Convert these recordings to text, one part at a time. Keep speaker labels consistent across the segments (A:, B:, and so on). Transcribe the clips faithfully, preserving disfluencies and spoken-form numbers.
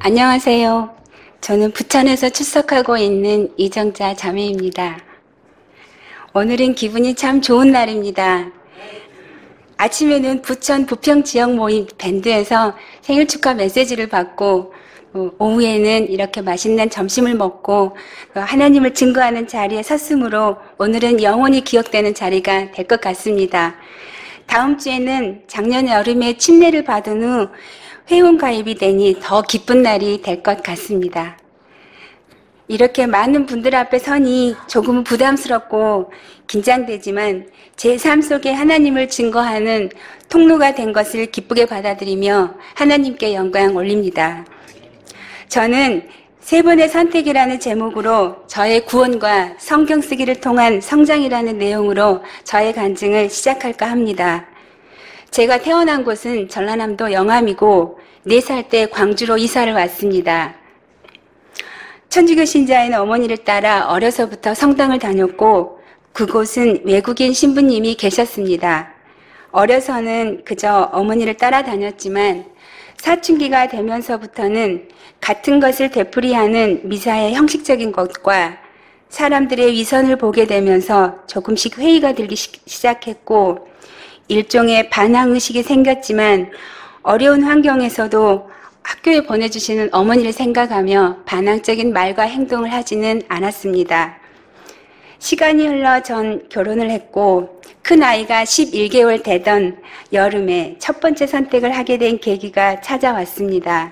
A: 안녕하세요. 저는 부천에서 출석하고 있는 이정자 자매입니다. 오늘은 기분이 참 좋은 날입니다. 아침에는 부천 부평 지역 모임 밴드에서 생일 축하 메시지를 받고, 오후에는 이렇게 맛있는 점심을 먹고 하나님을 증거하는 자리에 섰으므로 오늘은 영원히 기억되는 자리가 될 것 같습니다. 다음 주에는 작년 여름에 침례를 받은 후 회원 가입이 되니 더 기쁜 날이 될 것 같습니다. 이렇게 많은 분들 앞에 서니 조금은 부담스럽고 긴장되지만 제 삶 속에 하나님을 증거하는 통로가 된 것을 기쁘게 받아들이며 하나님께 영광 올립니다. 저는 세 번의 선택이라는 제목으로 저의 구원과 성경 쓰기를 통한 성장이라는 내용으로 저의 간증을 시작할까 합니다. 제가 태어난 곳은 전라남도 영암이고 네 살 때 광주로 이사를 왔습니다. 천주교 신자인 어머니를 따라 어려서부터 성당을 다녔고 그곳은 외국인 신부님이 계셨습니다. 어려서는 그저 어머니를 따라다녔지만 사춘기가 되면서부터는 같은 것을 되풀이하는 미사의 형식적인 것과 사람들의 위선을 보게 되면서 조금씩 회의가 들기 시작했고 일종의 반항의식이 생겼지만 어려운 환경에서도 학교에 보내주시는 어머니를 생각하며 반항적인 말과 행동을 하지는 않았습니다. 시간이 흘러 전 결혼을 했고 큰아이가 십일 개월 되던 여름에 첫 번째 선택을 하게 된 계기가 찾아왔습니다.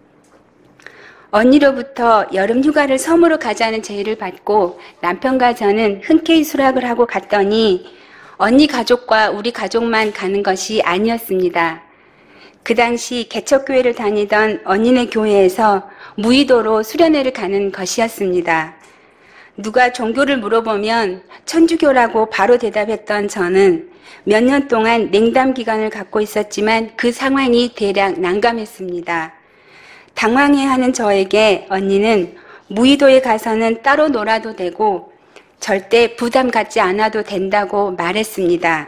A: 언니로부터 여름 휴가를 섬으로 가자는 제의를 받고 남편과 저는 흔쾌히 수락을 하고 갔더니 언니 가족과 우리 가족만 가는 것이 아니었습니다. 그 당시 개척교회를 다니던 언니네 교회에서 무의도로 수련회를 가는 것이었습니다. 누가 종교를 물어보면 천주교라고 바로 대답했던 저는 몇 년 동안 냉담 기간을 갖고 있었지만 그 상황이 대략 난감했습니다. 당황해하는 저에게 언니는 무의도에 가서는 따로 놀아도 되고 절대 부담 갖지 않아도 된다고 말했습니다.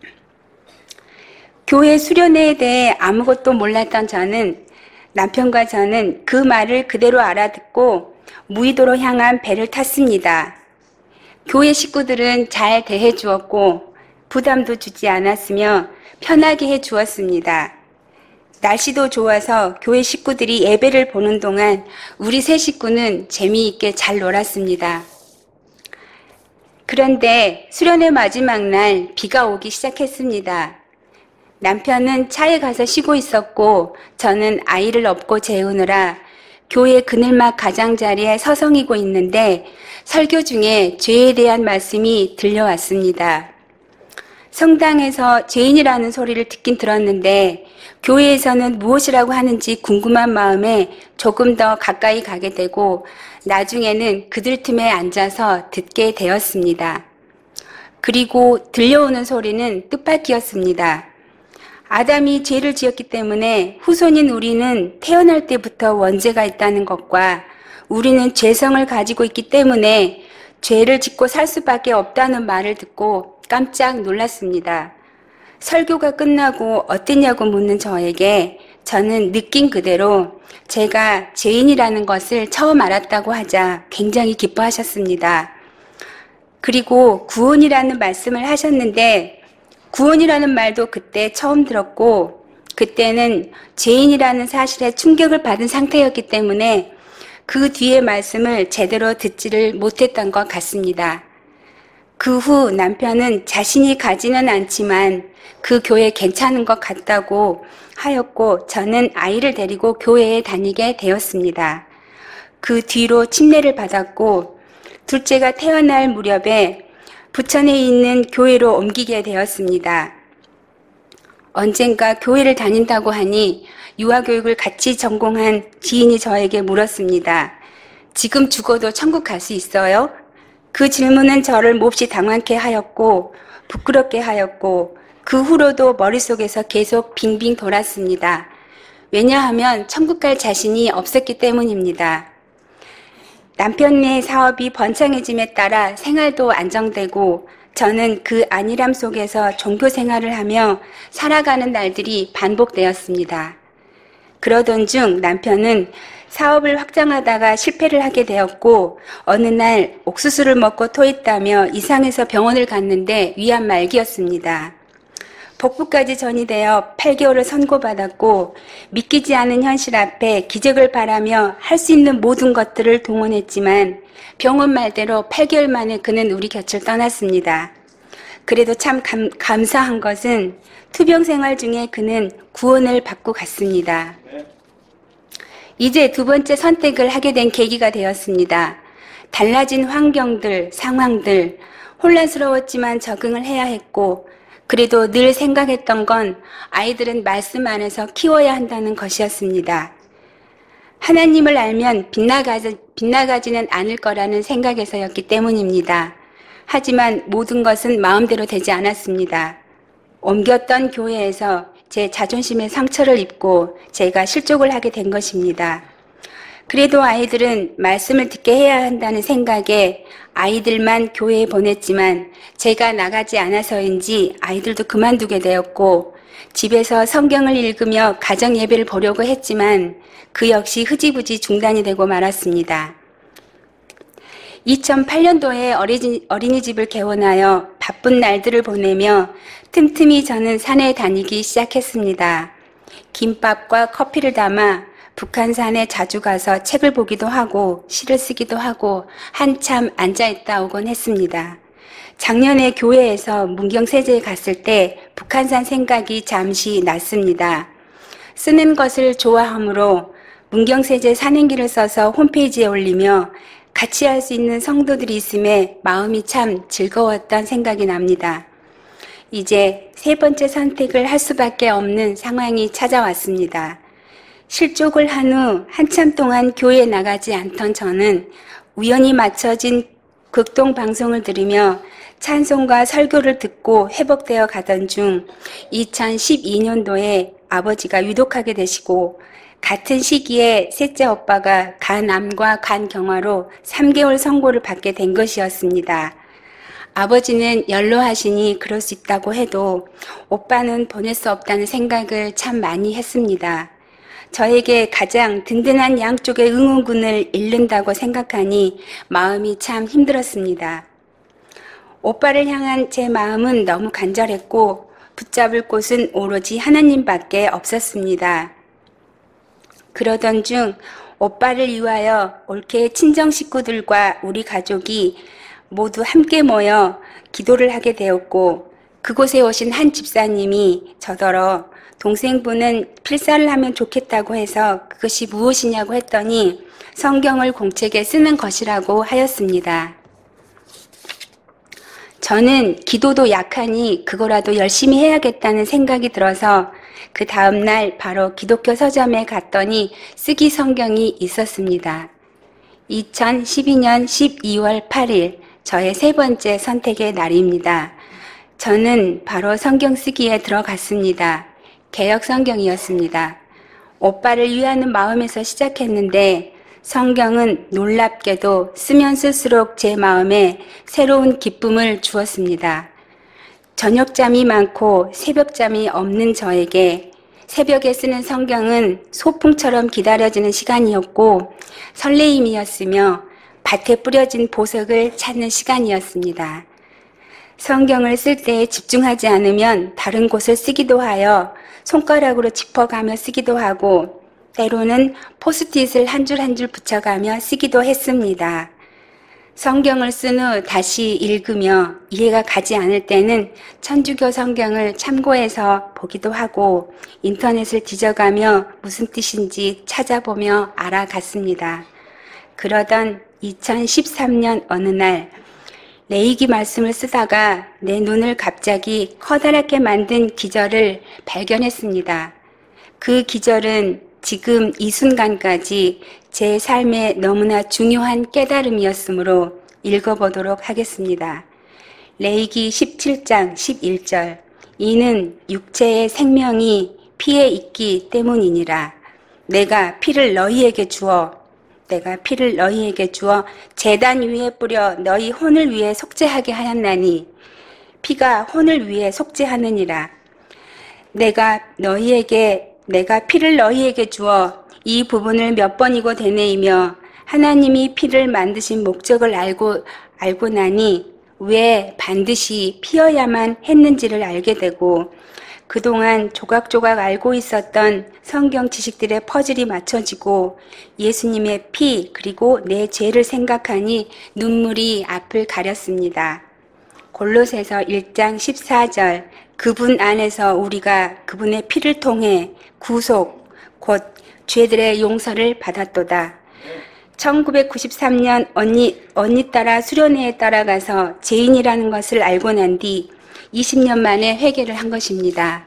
A: 교회 수련회에 대해 아무것도 몰랐던 저는 남편과 저는 그 말을 그대로 알아듣고 무의도로 향한 배를 탔습니다. 교회 식구들은 잘 대해 주었고 부담도 주지 않았으며 편하게 해 주었습니다. 날씨도 좋아서 교회 식구들이 예배를 보는 동안 우리 세 식구는 재미있게 잘 놀았습니다. 그런데 수련회 마지막 날 비가 오기 시작했습니다. 남편은 차에 가서 쉬고 있었고 저는 아이를 업고 재우느라 교회 그늘막 가장자리에 서성이고 있는데 설교 중에 죄에 대한 말씀이 들려왔습니다. 성당에서 죄인이라는 소리를 듣긴 들었는데 교회에서는 무엇이라고 하는지 궁금한 마음에 조금 더 가까이 가게 되고 나중에는 그들 틈에 앉아서 듣게 되었습니다. 그리고 들려오는 소리는 뜻밖이었습니다. 아담이 죄를 지었기 때문에 후손인 우리는 태어날 때부터 원죄가 있다는 것과 우리는 죄성을 가지고 있기 때문에 죄를 짓고 살 수밖에 없다는 말을 듣고 깜짝 놀랐습니다. 설교가 끝나고 어땠냐고 묻는 저에게 저는 느낀 그대로 제가 죄인이라는 것을 처음 알았다고 하자 굉장히 기뻐하셨습니다. 그리고 구원이라는 말씀을 하셨는데 구원이라는 말도 그때 처음 들었고 그때는 죄인이라는 사실에 충격을 받은 상태였기 때문에 그 뒤의 말씀을 제대로 듣지를 못했던 것 같습니다. 그 후 남편은 자신이 가지는 않지만 그 교회 괜찮은 것 같다고 하였고 저는 아이를 데리고 교회에 다니게 되었습니다. 그 뒤로 침례를 받았고 둘째가 태어날 무렵에 부천에 있는 교회로 옮기게 되었습니다. 언젠가 교회를 다닌다고 하니 유아교육을 같이 전공한 지인이 저에게 물었습니다. 지금 죽어도 천국 갈 수 있어요? 그 질문은 저를 몹시 당황케 하였고 부끄럽게 하였고 그 후로도 머릿속에서 계속 빙빙 돌았습니다. 왜냐하면 천국 갈 자신이 없었기 때문입니다. 남편의 사업이 번창해짐에 따라 생활도 안정되고 저는 그 안일함 속에서 종교 생활을 하며 살아가는 날들이 반복되었습니다. 그러던 중 남편은 사업을 확장하다가 실패를 하게 되었고 어느 날 옥수수를 먹고 토했다며 이상해서 병원을 갔는데 위암 말기였습니다. 복부까지 전이되어 팔 개월을 선고받았고 믿기지 않은 현실 앞에 기적을 바라며 할 수 있는 모든 것들을 동원했지만 병원 말대로 팔 개월 만에 그는 우리 곁을 떠났습니다. 그래도 참 감, 감사한 것은 투병 생활 중에 그는 구원을 받고 갔습니다. 이제 두 번째 선택을 하게 된 계기가 되었습니다. 달라진 환경들, 상황들, 혼란스러웠지만 적응을 해야 했고 그래도 늘 생각했던 건 아이들은 말씀 안에서 키워야 한다는 것이었습니다. 하나님을 알면 빗나가지, 빗나가지는 않을 거라는 생각에서였기 때문입니다. 하지만 모든 것은 마음대로 되지 않았습니다. 옮겼던 교회에서 제 자존심에 상처를 입고 제가 실족을 하게 된 것입니다. 그래도 아이들은 말씀을 듣게 해야 한다는 생각에 아이들만 교회에 보냈지만 제가 나가지 않아서인지 아이들도 그만두게 되었고 집에서 성경을 읽으며 가정 예배를 보려고 했지만 그 역시 흐지부지 중단이 되고 말았습니다. 이천팔 년도에 어린이, 어린이집을 개원하여 바쁜 날들을 보내며 틈틈이 저는 산에 다니기 시작했습니다. 김밥과 커피를 담아 북한산에 자주 가서 책을 보기도 하고 시를 쓰기도 하고 한참 앉아있다 오곤 했습니다. 작년에 교회에서 문경세제에 갔을 때 북한산 생각이 잠시 났습니다. 쓰는 것을 좋아하므로 문경세제 산행기를 써서 홈페이지에 올리며 같이 할 수 있는 성도들이 있음에 마음이 참 즐거웠던 생각이 납니다. 이제 세 번째 선택을 할 수밖에 없는 상황이 찾아왔습니다. 실족을 한 후 한참 동안 교회에 나가지 않던 저는 우연히 맞춰진 극동 방송을 들으며 찬송과 설교를 듣고 회복되어 가던 중 이천십이 년도에 아버지가 위독하게 되시고 같은 시기에 셋째 오빠가 간암과 간경화로 삼 개월 선고를 받게 된 것이었습니다. 아버지는 연로하시니 그럴 수 있다고 해도 오빠는 보낼 수 없다는 생각을 참 많이 했습니다. 저에게 가장 든든한 양쪽의 응원군을 잃는다고 생각하니 마음이 참 힘들었습니다. 오빠를 향한 제 마음은 너무 간절했고 붙잡을 곳은 오로지 하나님밖에 없었습니다. 그러던 중 오빠를 위하여 올케 친정 식구들과 우리 가족이 모두 함께 모여 기도를 하게 되었고 그곳에 오신 한 집사님이 저더러 동생분은 필사를 하면 좋겠다고 해서 그것이 무엇이냐고 했더니 성경을 공책에 쓰는 것이라고 하였습니다. 저는 기도도 약하니 그거라도 열심히 해야겠다는 생각이 들어서 그 다음날 바로 기독교 서점에 갔더니 쓰기 성경이 있었습니다. 이천십이 년 십이월 팔일 저의 세 번째 선택의 날입니다. 저는 바로 성경 쓰기에 들어갔습니다. 개역 성경이었습니다. 오빠를 위하는 마음에서 시작했는데 성경은 놀랍게도 쓰면 쓸수록 제 마음에 새로운 기쁨을 주었습니다. 저녁잠이 많고 새벽잠이 없는 저에게 새벽에 쓰는 성경은 소풍처럼 기다려지는 시간이었고 설레임이었으며 밭에 뿌려진 보석을 찾는 시간이었습니다. 성경을 쓸 때 집중하지 않으면 다른 곳을 쓰기도 하여 손가락으로 짚어가며 쓰기도 하고 때로는 포스트잇을 한 줄 한 줄 붙여가며 쓰기도 했습니다. 성경을 쓴 후 다시 읽으며 이해가 가지 않을 때는 천주교 성경을 참고해서 보기도 하고 인터넷을 뒤져가며 무슨 뜻인지 찾아보며 알아갔습니다. 그러던 이천십삼 년 어느 날 레이기 말씀을 쓰다가 내 눈을 갑자기 커다랗게 만든 기절을 발견했습니다. 그 기절은 지금 이 순간까지 제 삶에 너무나 중요한 깨달음이었으므로 읽어보도록 하겠습니다. 레이기 십칠 장 십일 절 이는 육체의 생명이 피에 있기 때문이니라. 내가 피를 너희에게 주어 내가 피를 너희에게 주어 제단 위에 뿌려 너희 혼을 위해 속죄하게 하였나니 피가 혼을 위해 속죄하느니라. 내가 너희에게 내가 피를 너희에게 주어 이 부분을 몇 번이고 되뇌이며 하나님이 피를 만드신 목적을 알고 알고 나니 왜 반드시 피어야만 했는지를 알게 되고 그동안 조각조각 알고 있었던 성경 지식들의 퍼즐이 맞춰지고 예수님의 피 그리고 내 죄를 생각하니 눈물이 앞을 가렸습니다. 골로새서 일 장 십사 절 그분 안에서 우리가 그분의 피를 통해 구속 곧 죄들의 용서를 받았도다. 천구백구십삼 년 언니, 언니 따라 수련회에 따라가서 죄인이라는 것을 알고 난 뒤 이십 년 만에 회개를 한 것입니다.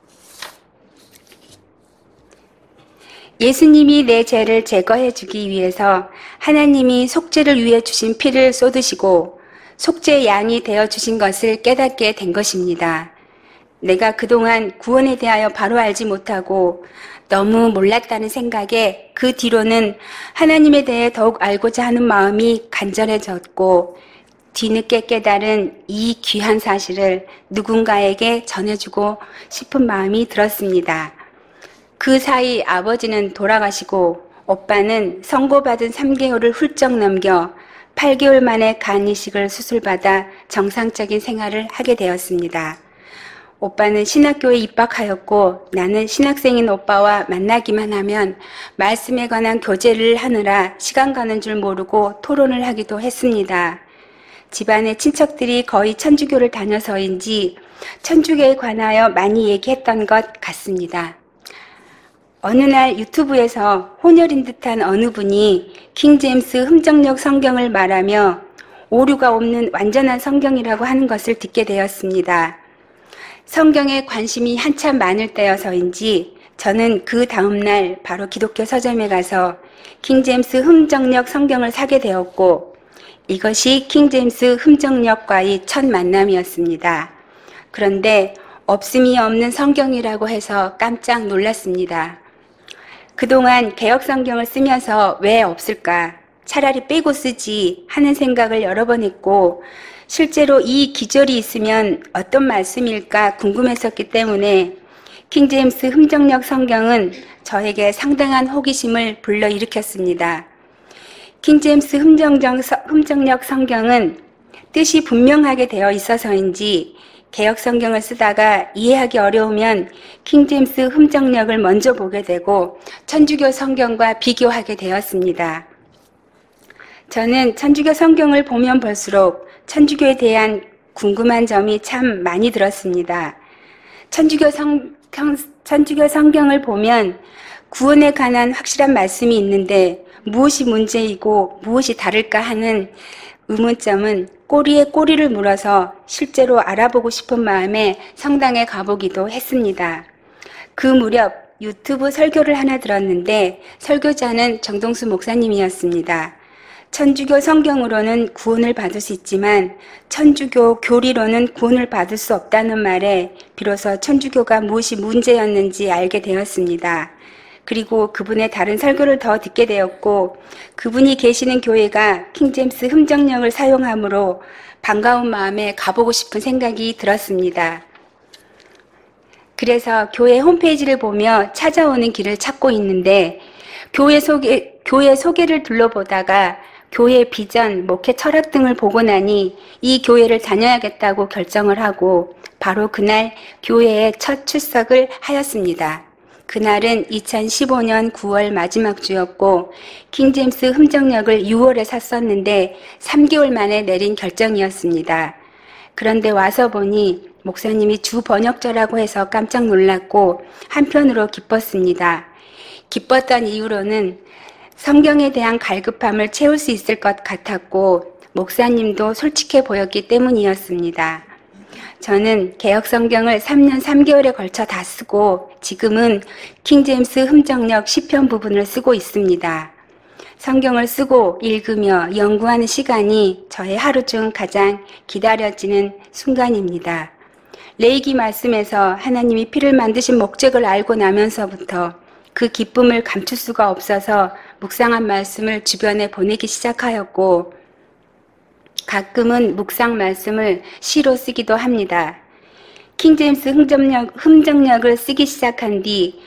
A: 예수님이 내 죄를 제거해 주기 위해서 하나님이 속죄를 위해 주신 피를 쏟으시고 속죄 양이 되어 주신 것을 깨닫게 된 것입니다. 내가 그동안 구원에 대하여 바로 알지 못하고 너무 몰랐다는 생각에 그 뒤로는 하나님에 대해 더욱 알고자 하는 마음이 간절해졌고 뒤늦게 깨달은 이 귀한 사실을 누군가에게 전해주고 싶은 마음이 들었습니다. 그 사이 아버지는 돌아가시고 오빠는 선고받은 삼 개월을 훌쩍 넘겨 팔 개월 만에 간 이식을 수술받아 정상적인 생활을 하게 되었습니다. 오빠는 신학교에 입학하였고 나는 신학생인 오빠와 만나기만 하면 말씀에 관한 교제를 하느라 시간 가는 줄 모르고 토론을 하기도 했습니다. 집안의 친척들이 거의 천주교를 다녀서인지 천주교에 관하여 많이 얘기했던 것 같습니다. 어느 날 유튜브에서 혼혈인 듯한 어느 분이 킹제임스 흠정역 성경을 말하며 오류가 없는 완전한 성경이라고 하는 것을 듣게 되었습니다. 성경에 관심이 한참 많을 때여서인지 저는 그 다음날 바로 기독교 서점에 가서 킹제임스 흠정역 성경을 사게 되었고 이것이 킹제임스 흠정역과의 첫 만남이었습니다. 그런데 없음이 없는 성경이라고 해서 깜짝 놀랐습니다. 그동안 개역 성경을 쓰면서 왜 없을까? 차라리 빼고 쓰지 하는 생각을 여러 번 했고 실제로 이 기절이 있으면 어떤 말씀일까 궁금했었기 때문에 킹제임스 흠정역 성경은 저에게 상당한 호기심을 불러일으켰습니다. 킹제임스 흠정역 성경은 뜻이 분명하게 되어 있어서인지 개역 성경을 쓰다가 이해하기 어려우면 킹제임스 흠정역을 먼저 보게 되고 천주교 성경과 비교하게 되었습니다. 저는 천주교 성경을 보면 볼수록 천주교에 대한 궁금한 점이 참 많이 들었습니다. 천주교, 성, 천주교 성경을 보면 구원에 관한 확실한 말씀이 있는데 무엇이 문제이고 무엇이 다를까 하는 의문점은 꼬리에 꼬리를 물어서 실제로 알아보고 싶은 마음에 성당에 가보기도 했습니다. 그 무렵 유튜브 설교를 하나 들었는데 설교자는 정동수 목사님이었습니다. 천주교 성경으로는 구원을 받을 수 있지만 천주교 교리로는 구원을 받을 수 없다는 말에 비로소 천주교가 무엇이 문제였는지 알게 되었습니다. 그리고 그분의 다른 설교를 더 듣게 되었고 그분이 계시는 교회가 킹제임스 흠정역을 사용하므로 반가운 마음에 가보고 싶은 생각이 들었습니다. 그래서 교회 홈페이지를 보며 찾아오는 길을 찾고 있는데 교회 소개, 교회 소개를 둘러보다가 교회 비전, 목회 철학 등을 보고 나니 이 교회를 다녀야겠다고 결정을 하고 바로 그날 교회에 첫 출석을 하였습니다. 그날은 이천십오 년 구월 마지막 주였고 킹제임스 흠정역을 유월에 샀었는데 삼 개월 만에 내린 결정이었습니다. 그런데 와서 보니 목사님이 주 번역자라고 해서 깜짝 놀랐고 한편으로 기뻤습니다. 기뻤던 이유로는 성경에 대한 갈급함을 채울 수 있을 것 같았고 목사님도 솔직해 보였기 때문이었습니다. 저는 개역 성경을 삼 년 삼 개월에 걸쳐 다 쓰고 지금은 킹제임스 흠정역 시편 부분을 쓰고 있습니다. 성경을 쓰고 읽으며 연구하는 시간이 저의 하루 중 가장 기다려지는 순간입니다. 레위기 말씀에서 하나님이 피를 만드신 목적을 알고 나면서부터 그 기쁨을 감출 수가 없어서 묵상한 말씀을 주변에 보내기 시작하였고 가끔은 묵상 말씀을 시로 쓰기도 합니다. 킹제임스 흠정역, 흠정역을 쓰기 시작한 뒤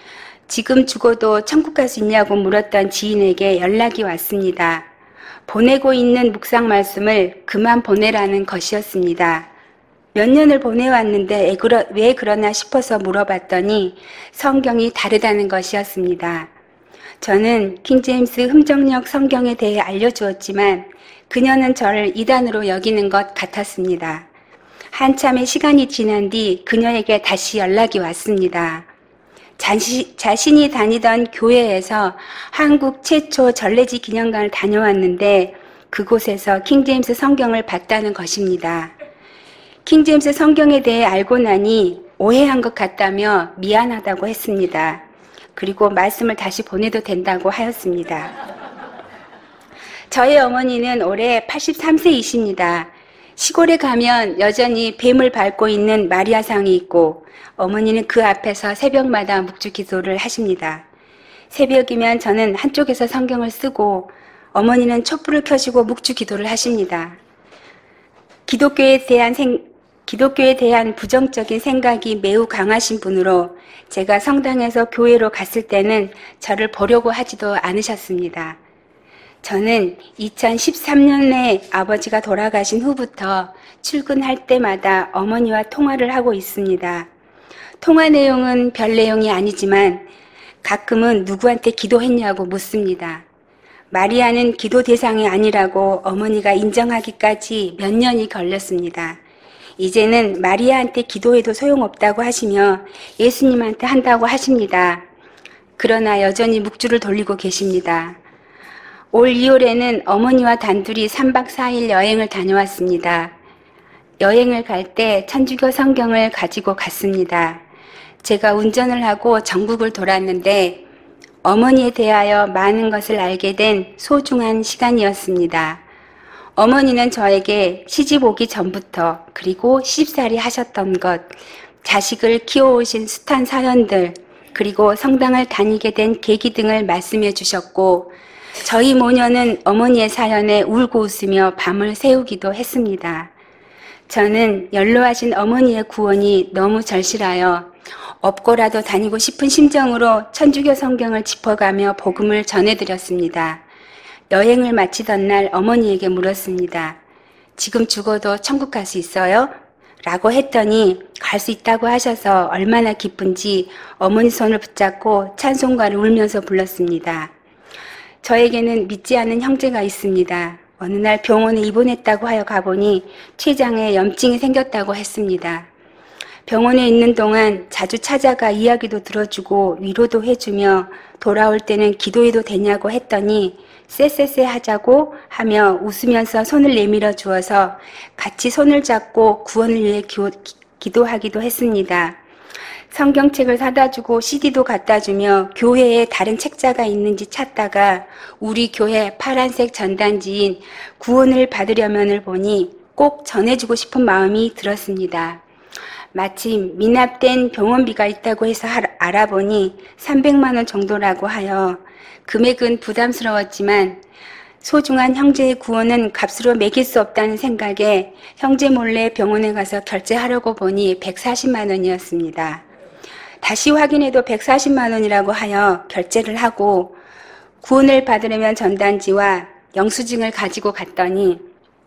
A: 지금 죽어도 천국 갈 수 있냐고 물었던 지인에게 연락이 왔습니다. 보내고 있는 묵상 말씀을 그만 보내라는 것이었습니다. 몇 년을 보내왔는데 왜 그러나 싶어서 물어봤더니 성경이 다르다는 것이었습니다. 저는 킹제임스 흠정역 성경에 대해 알려주었지만 그녀는 저를 이단으로 여기는 것 같았습니다. 한참의 시간이 지난 뒤 그녀에게 다시 연락이 왔습니다. 자시, 자신이 다니던 교회에서 한국 최초 전래지 기념관을 다녀왔는데 그곳에서 킹제임스 성경을 봤다는 것입니다. 킹제임스 성경에 대해 알고 나니 오해한 것 같다며 미안하다고 했습니다. 그리고 말씀을 다시 보내도 된다고 하였습니다. 저희 어머니는 올해 팔십삼 세이십니다. 시골에 가면 여전히 뱀을 밟고 있는 마리아상이 있고 어머니는 그 앞에서 새벽마다 묵주 기도를 하십니다. 새벽이면 저는 한쪽에서 성경을 쓰고 어머니는 촛불을 켜시고 묵주 기도를 하십니다. 기독교에 대한 생, 기독교에 대한 부정적인 생각이 매우 강하신 분으로 제가 성당에서 교회로 갔을 때는 저를 보려고 하지도 않으셨습니다. 저는 이천십삼 년에 아버지가 돌아가신 후부터 출근할 때마다 어머니와 통화를 하고 있습니다. 통화 내용은 별 내용이 아니지만 가끔은 누구한테 기도했냐고 묻습니다. 마리아는 기도 대상이 아니라고 어머니가 인정하기까지 몇 년이 걸렸습니다. 이제는 마리아한테 기도해도 소용없다고 하시며 예수님한테 한다고 하십니다. 그러나 여전히 묵주를 돌리고 계십니다. 올 이월에는 어머니와 단둘이 삼 박 사 일 여행을 다녀왔습니다. 여행을 갈 때 천주교 성경을 가지고 갔습니다. 제가 운전을 하고 전국을 돌았는데 어머니에 대하여 많은 것을 알게 된 소중한 시간이었습니다. 어머니는 저에게 시집 오기 전부터 그리고 시집살이 하셨던 것, 자식을 키워오신 숱한 사연들, 그리고 성당을 다니게 된 계기 등을 말씀해 주셨고 저희 모녀는 어머니의 사연에 울고 웃으며 밤을 새우기도 했습니다. 저는 연로하신 어머니의 구원이 너무 절실하여 업고라도 다니고 싶은 심정으로 천주교 성경을 짚어가며 복음을 전해드렸습니다. 여행을 마치던 날 어머니에게 물었습니다. 지금 죽어도 천국 갈 수 있어요? 라고 했더니 갈 수 있다고 하셔서 얼마나 기쁜지 어머니 손을 붙잡고 찬송가를 울면서 불렀습니다. 저에게는 믿지 않는 형제가 있습니다. 어느 날 병원에 입원했다고 하여 가보니 췌장에 염증이 생겼다고 했습니다. 병원에 있는 동안 자주 찾아가 이야기도 들어주고 위로도 해주며 돌아올 때는 기도해도 되냐고 했더니 쎄쎄쎄 하자고 하며 웃으면서 손을 내밀어 주어서 같이 손을 잡고 구원을 위해 기도, 기도하기도 했습니다. 성경책을 사다 주고 씨디도 갖다 주며 교회에 다른 책자가 있는지 찾다가 우리 교회 파란색 전단지인 구원을 받으려면을 보니 꼭 전해주고 싶은 마음이 들었습니다. 마침 미납된 병원비가 있다고 해서 알아보니 삼백만 원 정도라고 하여 금액은 부담스러웠지만 소중한 형제의 구원은 값으로 매길 수 없다는 생각에 형제 몰래 병원에 가서 결제하려고 보니 백사십만 원이었습니다. 다시 확인해도 백사십만 원이라고 하여 결제를 하고 구원을 받으려면 전단지와 영수증을 가지고 갔더니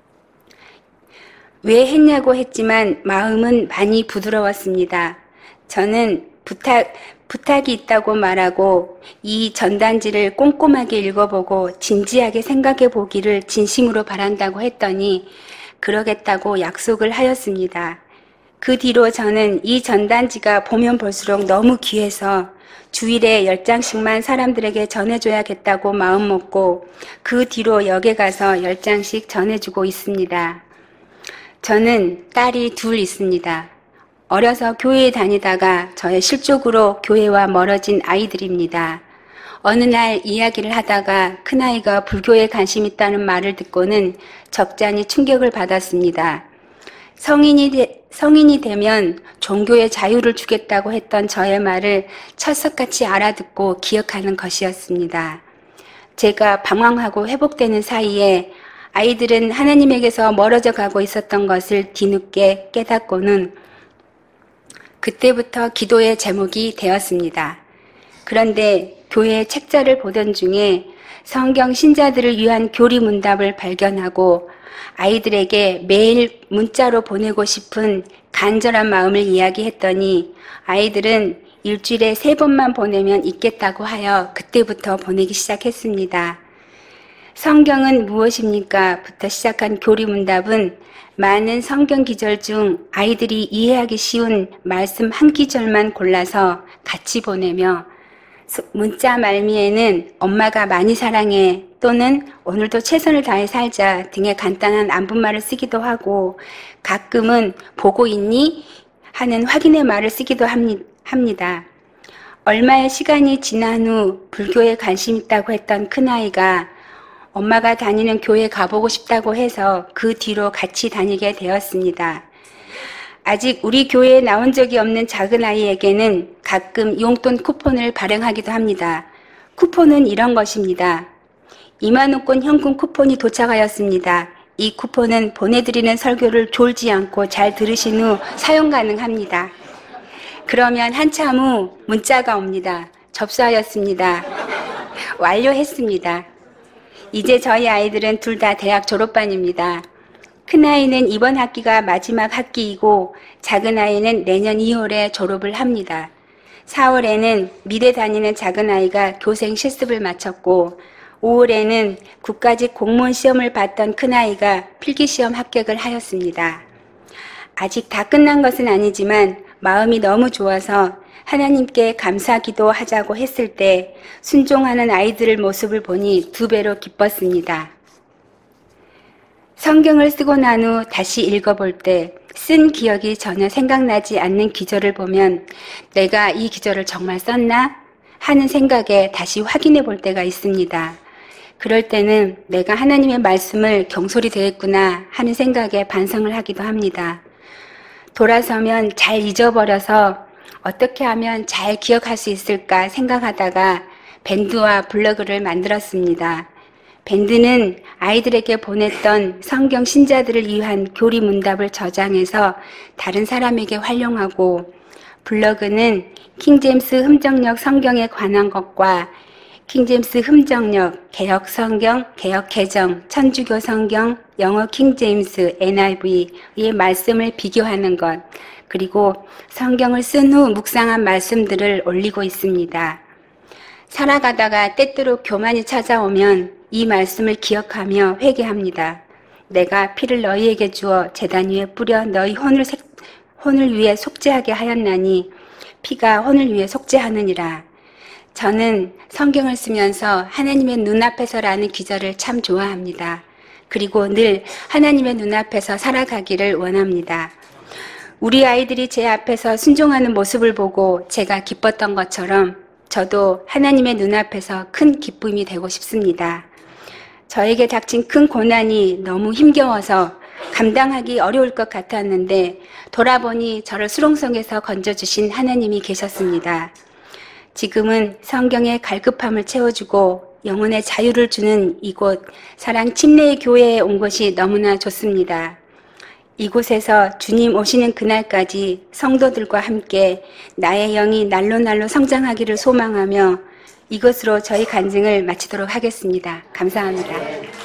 A: 왜 했냐고 했지만 마음은 많이 부드러웠습니다. 저는 부탁, 부탁이 있다고 말하고 이 전단지를 꼼꼼하게 읽어보고 진지하게 생각해 보기를 진심으로 바란다고 했더니 그러겠다고 약속을 하였습니다. 그 뒤로 저는 이 전단지가 보면 볼수록 너무 귀해서 주일에 열 장씩만 사람들에게 전해줘야겠다고 마음먹고 그 뒤로 역에 가서 열 장씩 전해주고 있습니다. 저는 딸이 둘 있습니다. 어려서 교회에 다니다가 저의 실족으로 교회와 멀어진 아이들입니다. 어느 날 이야기를 하다가 큰아이가 불교에 관심 있다는 말을 듣고는 적잖이 충격을 받았습니다. 성인이, 되, 성인이 되면 종교의 자유를 주겠다고 했던 저의 말을 철석같이 알아듣고 기억하는 것이었습니다. 제가 방황하고 회복되는 사이에 아이들은 하나님에게서 멀어져 가고 있었던 것을 뒤늦게 깨닫고는 그때부터 기도의 제목이 되었습니다. 그런데 교회 책자를 보던 중에 성경 신자들을 위한 교리 문답을 발견하고 아이들에게 매일 문자로 보내고 싶은 간절한 마음을 이야기했더니 아이들은 일주일에 세 번만 보내면 읽겠다고 하여 그때부터 보내기 시작했습니다. 성경은 무엇입니까? 부터 시작한 교리 문답은 많은 성경 기절 중 아이들이 이해하기 쉬운 말씀 한 기절만 골라서 같이 보내며 문자 말미에는 엄마가 많이 사랑해 또는 오늘도 최선을 다해 살자 등의 간단한 안부말을 쓰기도 하고 가끔은 보고 있니? 하는 확인의 말을 쓰기도 합니다. 얼마의 시간이 지난 후 불교에 관심 있다고 했던 큰아이가 엄마가 다니는 교회 가보고 싶다고 해서 그 뒤로 같이 다니게 되었습니다. 아직 우리 교회에 나온 적이 없는 작은 아이에게는 가끔 용돈 쿠폰을 발행하기도 합니다. 쿠폰은 이런 것입니다. 이만 원권 현금 쿠폰이 도착하였습니다. 이 쿠폰은 보내드리는 설교를 졸지 않고 잘 들으신 후 사용 가능합니다. 그러면 한참 후 문자가 옵니다. 접수하였습니다. 완료했습니다. 이제 저희 아이들은 둘 다 대학 졸업반입니다. 큰아이는 이번 학기가 마지막 학기이고 작은아이는 내년 이월에 졸업을 합니다. 사월에는 미대 다니는 작은아이가 교생 실습을 마쳤고 오월에는 국가직 공무원 시험을 봤던 큰아이가 필기시험 합격을 하였습니다. 아직 다 끝난 것은 아니지만 마음이 너무 좋아서 하나님께 감사기도 하자고 했을 때 순종하는 아이들의 모습을 보니 두 배로 기뻤습니다. 성경을 쓰고 난 후 다시 읽어볼 때 쓴 기억이 전혀 생각나지 않는 기절을 보면 내가 이 기절을 정말 썼나? 하는 생각에 다시 확인해 볼 때가 있습니다. 그럴 때는 내가 하나님의 말씀을 경솔히 대했구나 하는 생각에 반성을 하기도 합니다. 돌아서면 잘 잊어버려서 어떻게 하면 잘 기억할 수 있을까 생각하다가 밴드와 블로그를 만들었습니다. 밴드는 아이들에게 보냈던 성경 신자들을 위한 교리 문답을 저장해서 다른 사람에게 활용하고 블로그는 킹제임스 흠정역 성경에 관한 것과 킹제임스 흠정역, 개역 성경, 개역 개정, 천주교 성경, 영어 킹제임스 엔 아이 브이의 말씀을 비교하는 것, 그리고 성경을 쓴 후 묵상한 말씀들을 올리고 있습니다. 살아가다가 때때로 교만이 찾아오면 이 말씀을 기억하며 회개합니다. 내가 피를 너희에게 주어 제단 위에 뿌려 너희 혼을, 색, 혼을 위해 속죄하게 하였나니 피가 혼을 위해 속죄하느니라. 저는 성경을 쓰면서 하나님의 눈앞에서라는 기절을 참 좋아합니다. 그리고 늘 하나님의 눈앞에서 살아가기를 원합니다. 우리 아이들이 제 앞에서 순종하는 모습을 보고 제가 기뻤던 것처럼 저도 하나님의 눈앞에서 큰 기쁨이 되고 싶습니다. 저에게 닥친 큰 고난이 너무 힘겨워서 감당하기 어려울 것 같았는데 돌아보니 저를 수렁성에서 건져주신 하나님이 계셨습니다. 지금은 성경의 갈급함을 채워주고 영혼의 자유를 주는 이곳 사랑 침례의 교회에 온 것이 너무나 좋습니다. 이곳에서 주님 오시는 그날까지 성도들과 함께 나의 영이 날로 날로 성장하기를 소망하며 이것으로 저희 간증을 마치도록 하겠습니다. 감사합니다.